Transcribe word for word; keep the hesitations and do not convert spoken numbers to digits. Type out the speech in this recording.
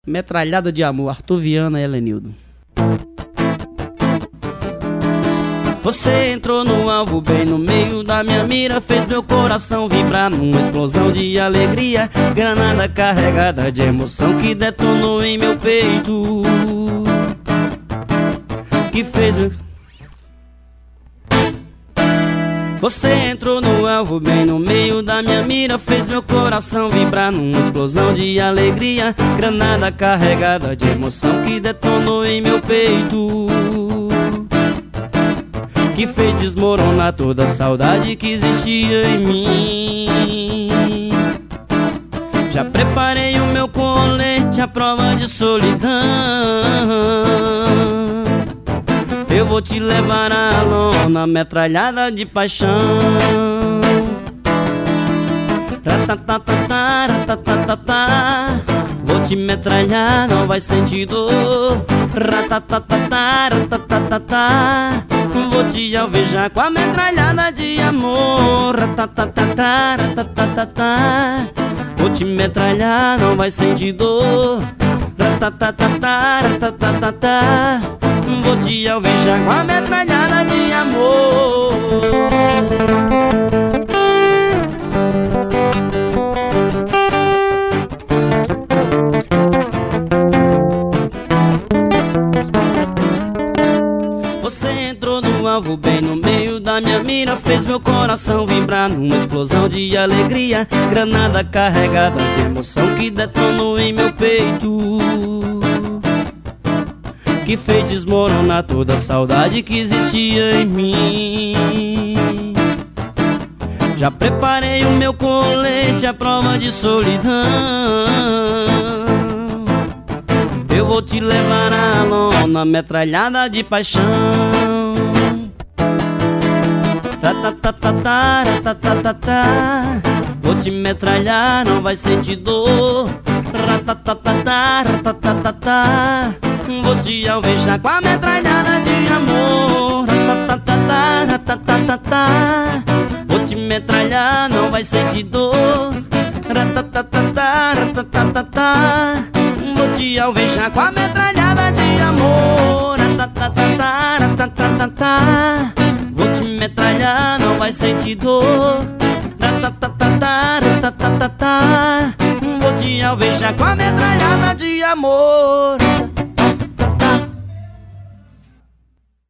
Metralhada de Amor, Arthur Viana e Helenildo. Você entrou no alvo bem no meio da minha mira, fez meu coração vibrar numa explosão de alegria, granada carregada de emoção que detonou em meu peito, que fez meu... Você entrou no alvo bem no meio da minha mira, fez meu coração vibrar numa explosão de alegria, granada carregada de emoção que detonou em meu peito, que fez desmoronar toda a saudade que existia em mim. Já preparei o meu colete à prova de solidão, eu vou te levar à lona, metralhada de paixão. Ratatatá, ratatatá, vou te metralhar, não vai sentir dor. Ratatatá, ratatatá, vou te alvejar com a metralhada de amor. Ratatatá, ratatatá, vou te metralhar, não vai sentir dor. Ratatatá, ratatatá, vou te alvejar com a metralhada de amor. Você entrou no alvo bem no meio da minha mira, fez meu coração vibrar numa explosão de alegria, granada carregada de emoção que detonou em meu peito, que fez desmoronar toda a saudade que existia em mim. Já preparei o meu colete à prova de solidão, eu vou te levar à lona, metralhada de paixão. Ratatatá, ratatatá, vou te metralhar, não vai sentir dor. Ratatatá, ratatatá, vou te alvejar com a metralhada de amor. Ratatatá, ratatatá, vou te metralhar, não vai sentir dor. Ratatatá, ratatatá, vou te alvejar com a metralhada de amor. Ratatatá, ratatatá, vou te metralhar, não vai sentir dor. Ratatatá, ratatatá, vou te alvejar com a metralhada de amor.